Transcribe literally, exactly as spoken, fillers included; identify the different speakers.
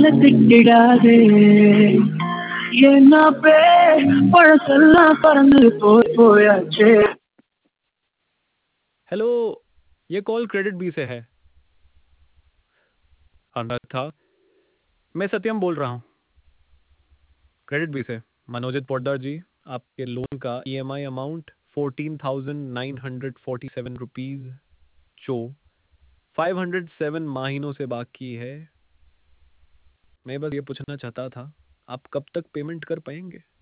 Speaker 1: திட்டிடாதே என்னப்பே பழசெல்லாம் பறந்து போய் போயாச்சே।
Speaker 2: हेलो, ये कॉल क्रेडिट बी से है। अन्यथा मैं सत्यम बोल रहा हूँ क्रेडिट बी से। मनोजित पोद्दार जी, आपके लोन का EMI amount fourteen thousand nine hundred forty seven rupees जो फाइव हंड्रेड सेवन महीनों से बाकी है। मैं बस ये पूछना चाहता था, आप कब तक पेमेंट कर पाएंगे?